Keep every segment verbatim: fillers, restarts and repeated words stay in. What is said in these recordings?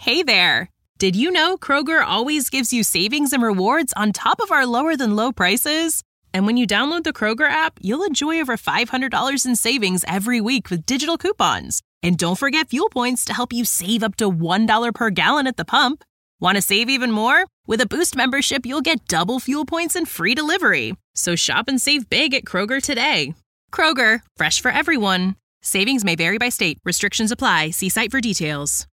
Hey there! Did you know Kroger always gives you savings and rewards on top of our lower-than-low prices? And when you download the Kroger app, you'll enjoy over five hundred dollars in savings every week with digital coupons. And don't forget fuel points to help you save up to one dollar per gallon at the pump. Want to save even more? With a Boost membership, you'll get double fuel points and free delivery. So shop and save big at Kroger today. Kroger, fresh for everyone. Savings may vary by state. Restrictions apply. See site for details.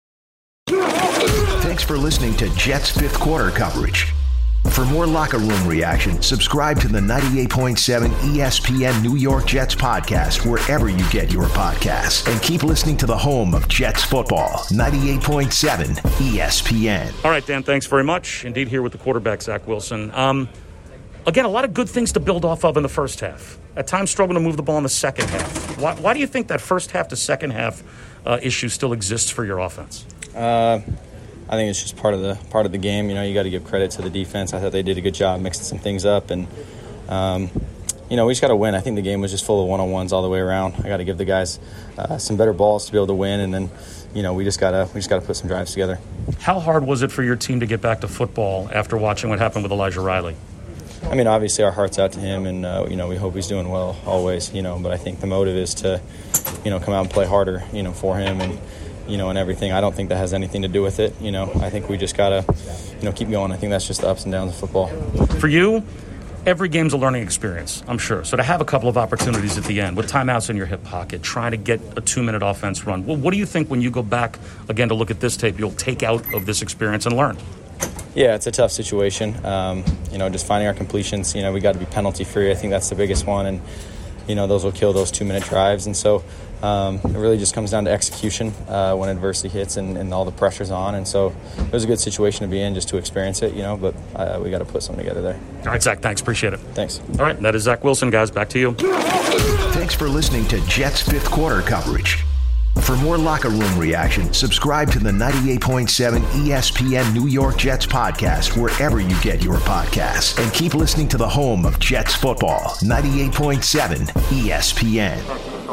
Thanks for listening to Jets fifth quarter coverage. For more locker room reaction, subscribe to the ninety-eight point seven E S P N New York Jets podcast wherever you get your podcasts. And keep listening to the home of Jets football, ninety-eight point seven E S P N. All right, Dan, thanks very much. Indeed, here with the quarterback, Zach Wilson. Um, again, a lot of good things to build off of in the first half. At times, struggling to move the ball in the second half. Why, why do you think that first half to second half uh, issue still exists for your offense? Uh, I think it's just part of the part of the game. You know, you got to give credit to the defense. I thought they did a good job mixing some things up, and um, you know, we just got to win. I think the game was just full of one-on-ones all the way around. I got to give the guys uh, some better balls to be able to win, and then, you know, we just gotta we just got to put some drives together. How hard was it for your team to get back to football after watching what happened with Elijah Riley? I mean, obviously our heart's out to him, and uh, you know, we hope he's doing well always. You know, but I think the motive is to, you know, come out and play harder, you know, for him and. You know, and everything. I don't think that has anything to do with it. You know, I think we just gotta, you know, keep going. I think that's just the ups and downs of football. For you, every game's a learning experience, I'm sure. So to have a couple of opportunities at the end with timeouts in your hip pocket, trying to get a two-minute offense run. Well, what do you think when you go back again to look at this tape, you'll take out of this experience and learn? Yeah, it's a tough situation. Um, you know, just finding our completions. You know, we got to be penalty free. I think that's the biggest one, and you know, those will kill those two-minute drives, and so. Um, it really just comes down to execution uh, when adversity hits and, and all the pressure's on. And so it was a good situation to be in just to experience it, you know, but uh, we got to put something together there. All right, Zach, thanks. Appreciate it. Thanks. All right, that is Zach Wilson, guys. Back to you. Thanks for listening to Jets fifth quarter coverage. For more locker room reaction, subscribe to the ninety-eight point seven E S P N New York Jets podcast wherever you get your podcasts. And keep listening to the home of Jets football, ninety-eight point seven E S P N.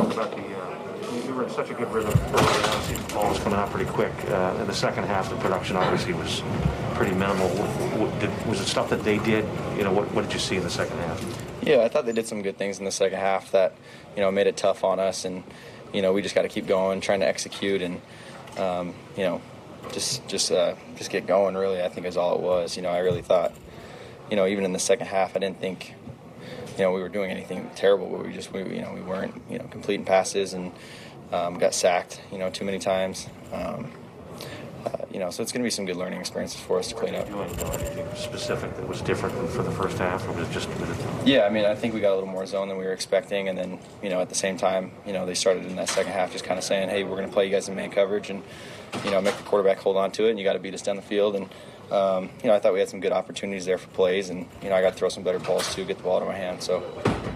Such a good rhythm. The ball was coming out pretty quick. Uh, in the second half, the production obviously was pretty minimal. What, what, did, was it stuff that they did? You know, what, what did you see in the second half? Yeah, I thought they did some good things in the second half that, you know, made it tough on us. And, you know, we just got to keep going, trying to execute and, um, you know, just just uh, just get going, really, I think is all it was. You know, I really thought, you know, even in the second half, I didn't think, you know, we were doing anything terrible, but we just, we, you know, we weren't, you know, completing passes and, Um, got sacked, you know, too many times. Um, uh, you know, so it's going to be some good learning experiences for us to clean up. You didn't know anything specific that was different for the first half, or was it just? Was it... Yeah, I mean, I think we got a little more zone than we were expecting, and then, you know, at the same time, you know, they started in that second half just kind of saying, hey, we're going to play you guys in man coverage, and you know, make the quarterback hold on to it, and you got to beat us down the field. And um, you know, I thought we had some good opportunities there for plays, and you know, I got to throw some better balls too, get the ball out of my hand. So.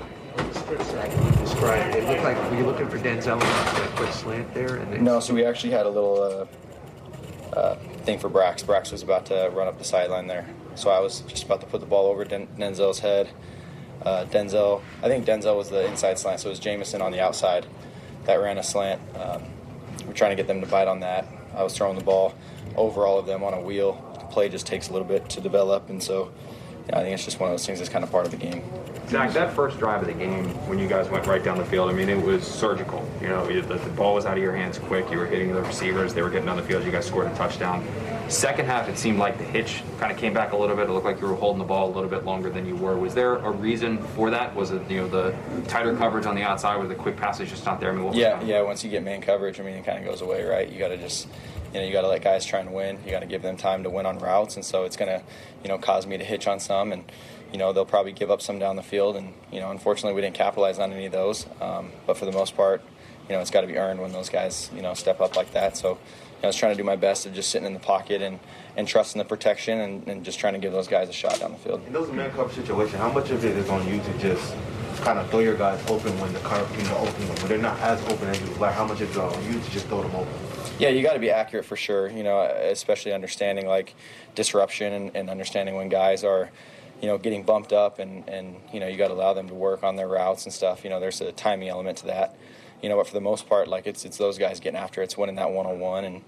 Described. It looked like were you looking for Denzel to quick slant there? And then... No, so we actually had a little uh, uh, thing for Brax. Brax was about to run up the sideline there, so I was just about to put the ball over Den- Denzel's head. Uh, Denzel, I think Denzel was the inside slant, so it was Jameson on the outside that ran a slant. Um, we're trying to get them to bite on that. I was throwing the ball over all of them on a wheel. The play just takes a little bit to develop, and so yeah, I think it's just one of those things that's kind of part of the game. Zach, that first drive of the game, when you guys went right down the field, I mean, it was surgical. You know, the, the ball was out of your hands quick. You were hitting the receivers. They were getting on the field. You guys scored a touchdown. Second half, it seemed like the hitch kind of came back a little bit. It looked like you were holding the ball a little bit longer than you were. Was there a reason for that? Was it, you know, the tighter coverage on the outside where the quick pass is just not there? I mean, what was yeah, yeah. Once you get man coverage, I mean, it kind of goes away, right? You got to just, you know, you got to let guys try and win. You got to give them time to win on routes, and so it's going to, you know, cause me to hitch on some, and you know, they'll probably give up some down the field, and you know, unfortunately, we didn't capitalize on any of those. Um, but for the most part, you know, it's got to be earned when those guys, you know, step up like that. So, you know, I was trying to do my best of just sitting in the pocket and, and trusting the protection and, and just trying to give those guys a shot down the field. In those man coverage situations, how much of it is on you to just kind of throw your guys open when the coverage, you know, open when they're not as open as you like? How much is it on you to just throw them open? Yeah, you got to be accurate for sure. You know, especially understanding like disruption and, and understanding when guys are, you know, getting bumped up and, and you know, you got to allow them to work on their routes and stuff. You know, there's a timing element to that. You know, but for the most part, like it's it's those guys getting after it. It's winning that one-on-one, and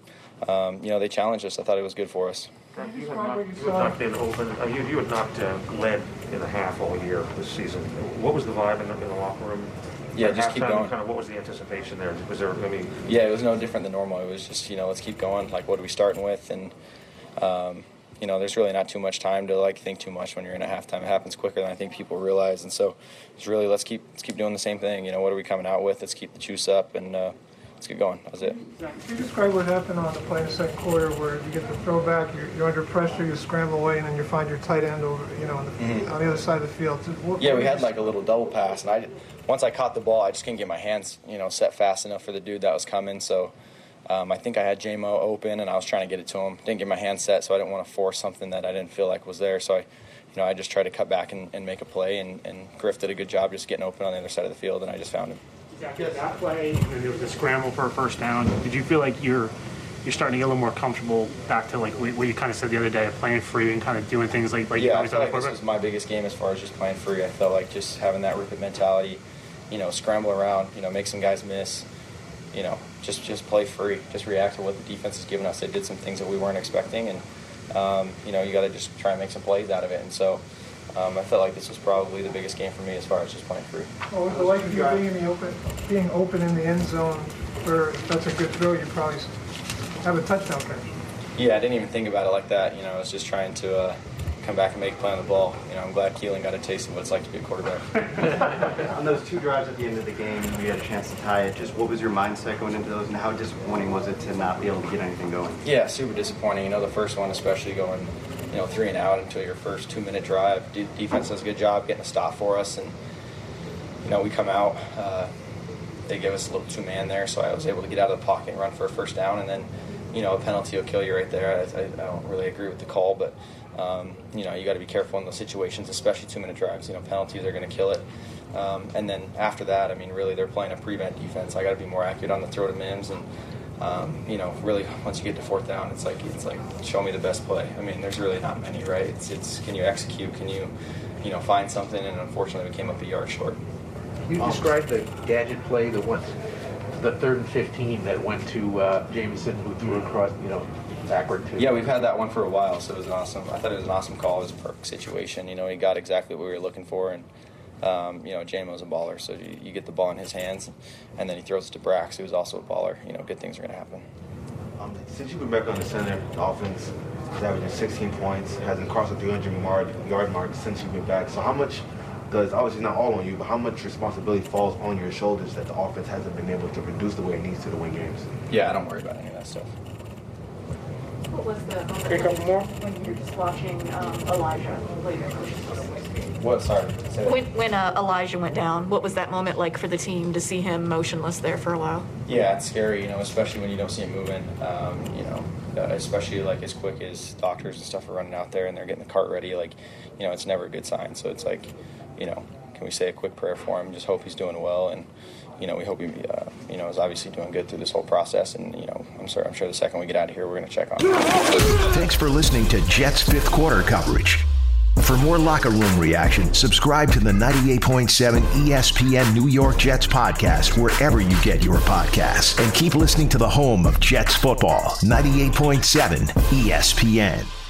um, you know, they challenged us. I thought it was good for us. You had not, you had not been open. Uh, you, you had not uh, led in the half all year this season. What was the vibe in the, in the locker room? Yeah, At just halftime, keep going. Kind of, what was the anticipation there? Was there? I mean, yeah, it was no different than normal. It was just, you know, let's keep going. Like, what are we starting with? And um, you know, there's really not too much time to like think too much when you're in a halftime. It happens quicker than I think people realize. And so it's really let's keep let's keep doing the same thing. You know, what are we coming out with? Let's keep the juice up and uh, let's get going. That's it. Can you describe what happened on the play in the second quarter where you get the throwback, you're, you're under pressure, you scramble away, and then you find your tight end over, you know, on the, mm-hmm. on the other side of the field? What, yeah, what we had like a little double pass, and I once I caught the ball, I just couldn't get my hands, you know, set fast enough for the dude that was coming. So um, I think I had J M O open, and I was trying to get it to him. Didn't get my hands set, so I didn't want to force something that I didn't feel like was there. So I, you know, I just tried to cut back and, and make a play, and, and Griff did a good job just getting open on the other side of the field, and I just found him. Exactly. That play, and there was a scramble for a first down. Did you feel like you're you're starting to get a little more comfortable back to like what you kind of said the other day of playing free and kind of doing things like like yeah, you I always feel done like this was my biggest game as far as just playing free. I felt like just having that rip it mentality, you know, scramble around, you know, make some guys miss, you know, just just play free, just react to what the defense is giving us. They did some things that we weren't expecting, and um, you know, you got to just try and make some plays out of it. And so um, I felt like this was probably the biggest game for me as far as just playing free. Well, with the like of you being in the open, being open in the end zone, where if that's a good throw, you probably have a touchdown catch. Yeah, I didn't even think about it like that. You know, I was just trying to uh, come back and make a play on the ball. You know, I'm glad Keelan got a taste of what it's like to be a quarterback. On those two drives at the end of the game, we had a chance to tie it. Just what was your mindset going into those, and how disappointing was it to not be able to get anything going? Yeah, super disappointing. You know, the first one, especially going, you know, three and out until your first two-minute drive. De- defense does a good job getting a stop for us, and you know, we come out. Uh, they gave us a little two-man there, so I was able to get out of the pocket and run for a first down, and then, you know, a penalty will kill you right there. I, I, I don't really agree with the call, but um, you know, you got to be careful in those situations, especially two-minute drives. You know, penalties are going to kill it. Um, and then after that, I mean, really, they're playing a prevent defense. I got to be more accurate on the throw to Mims, and um, you know, really, once you get to fourth down, it's like it's like show me the best play. I mean, there's really not many, right? It's it's can you execute? Can you, you know, find something? And unfortunately, we came up a yard short. You described the gadget play that went, the third and fifteen that went to uh, Jamison, who threw across, you know, backward to. Yeah, we've had that one for a while, so it was an awesome. I thought it was an awesome call. It was a perfect situation. You know, he got exactly what we were looking for, and um, you know, J M O's a baller, so you, you get the ball in his hands, and then he throws it to Brax, who's also a baller. You know, good things are going to happen. Um, since you've been back on the center, the offense is averaging sixteen points, hasn't crossed the three hundred yard mark since you've been back. So how much does, obviously not all on you, but how much responsibility falls on your shoulders that the offense hasn't been able to produce the way it needs to to win games? Yeah, I don't worry about any of that stuff. What was the moment a couple more? When you're just watching um, Elijah later? What? Sorry. Say that. When, when uh, Elijah went down, what was that moment like for the team to see him motionless there for a while? Yeah, it's scary, you know, especially when you don't see him moving. Um, you know, uh, especially like as quick as doctors and stuff are running out there and they're getting the cart ready. Like, you know, it's never a good sign. So it's like, you know, can we say a quick prayer for him? Just hope he's doing well, and you know, we hope he, uh, you know, is obviously doing good through this whole process. And you know, I'm sorry, I'm sure the second we get out of here, we're going to check on him. Thanks for listening to Jets fifth quarter coverage. For more locker room reaction, subscribe to the ninety-eight point seven E S P N New York Jets podcast wherever you get your podcasts, and keep listening to the home of Jets football, ninety-eight point seven E S P N.